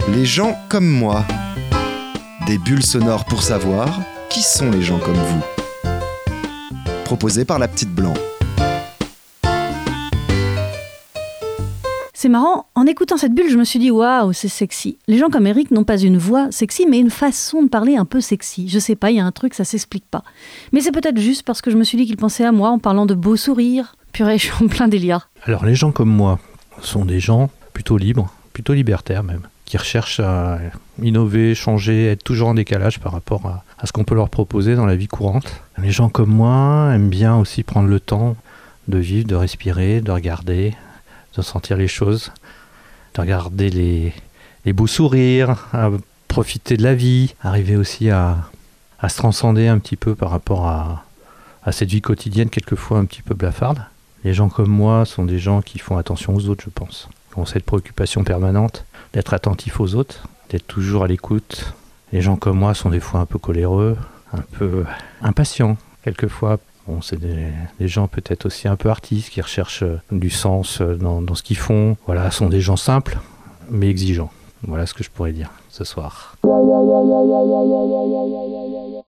Les gens comme moi. Des bulles sonores pour savoir qui sont les gens comme vous. Proposé par la petite Blanc. C'est marrant, en écoutant cette bulle, je me suis dit « Waouh, c'est sexy ». Les gens comme Eric n'ont pas une voix sexy, mais une façon de parler un peu sexy. Je sais pas, il y a un truc, ça s'explique pas. Mais c'est peut-être juste parce que je me suis dit qu'il pensait à moi en parlant de beaux sourires. Purée, je suis en plein délire. Alors les gens comme moi sont des gens plutôt libres, plutôt libertaires même, qui recherchent à innover, changer, être toujours en décalage par rapport à ce qu'on peut leur proposer dans la vie courante. Les gens comme moi aiment bien aussi prendre le temps de vivre, de respirer, de regarder, de sentir les choses, de regarder les beaux sourires, à profiter de la vie, arriver aussi à se transcender un petit peu par rapport à cette vie quotidienne quelquefois un petit peu blafarde. Les gens comme moi sont des gens qui font attention aux autres, je pense, qui ont cette préoccupation permanente d'être attentifs aux autres, d'être toujours à l'écoute. Les gens comme moi sont des fois un peu coléreux, un peu impatients quelquefois. Bon, c'est des gens peut-être aussi un peu artistes qui recherchent du sens dans ce qu'ils font. Voilà, sont des gens simples mais exigeants. Voilà ce que je pourrais dire ce soir.